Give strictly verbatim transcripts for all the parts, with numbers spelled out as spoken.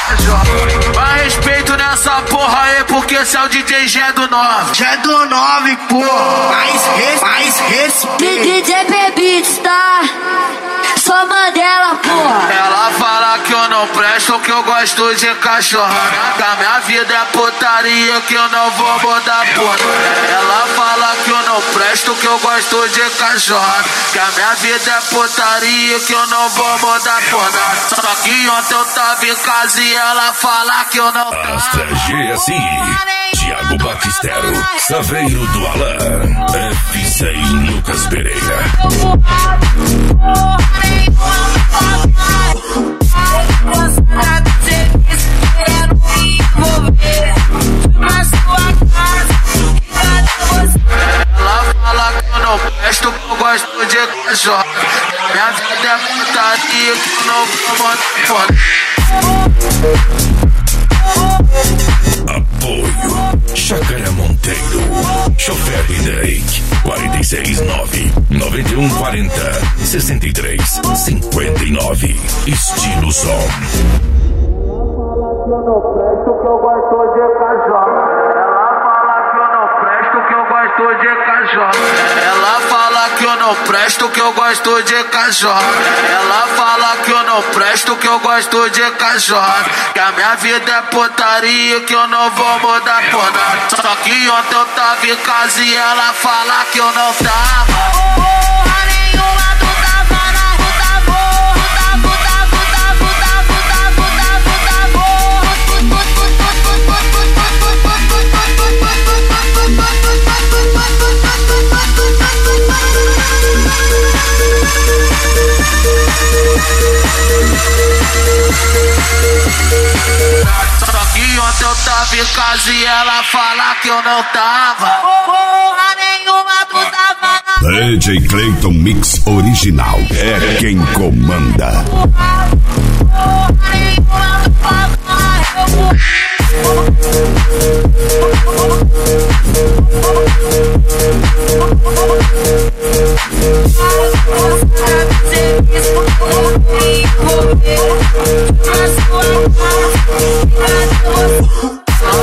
Mas respeito nessa porra aí, porque esse é o D J G do nove. G do nove, pô. Mais res, mais respeito. D J Beats, tá? Só Mandela, porra. Ela fala que eu não presto, que eu gosto de cachorrada. Que a minha vida é putaria, que eu não vou mudar porra. Ela fala que eu não presto, que eu gosto de cachorrada. Que a minha vida é putaria, que eu não vou mudar porra. Só que ontem eu tava em casa e ela fala que eu não tava. Astra G S I, Thiago Batistero, Saveiro do Alan, F seis Lucas Pereira. Ela fala que eu não presto, que eu gosto de cachorro. Minha vida é putaria, que eu não vou mandar Apoio Chácara Monteiro, Chofer Drake, quatro seis nove, nove um quatro zero, seis três cinco nove, Estilo Som. Que eu não presto, que eu gosto de cachorro. Ela fala que eu não presto, que eu gosto de cachorro. Ela fala que eu não presto, que eu gosto de cachorro. Ela fala que eu não presto, que eu gosto de cachorro. Que a minha vida é putaria, que eu não vou mudar por nada. Só que ontem eu tava em casa e ela fala que eu não tava. Ontem eu tava em casa e ela fala que eu não tava. Porra nenhuma, tu tava na... D J Clayton Mix Original é quem comanda. Porra nenhuma, tu tava na...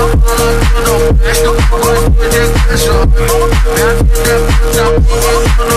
Eu não presto, eu gosto de cachorro. Minha vida é puta, eu não